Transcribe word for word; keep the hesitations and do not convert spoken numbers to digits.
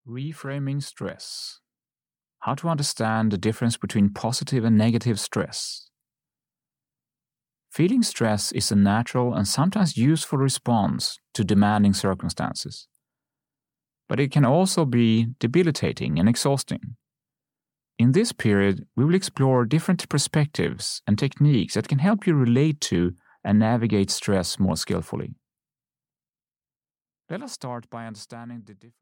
Reframing stress. How to understand the difference between positive and negative stress. Feeling stress is a natural and sometimes useful response to demanding circumstances. But it can also be debilitating and exhausting. In this period, we will explore different perspectives and techniques that can help you relate to and navigate stress more skillfully. Let us start by understanding the difference.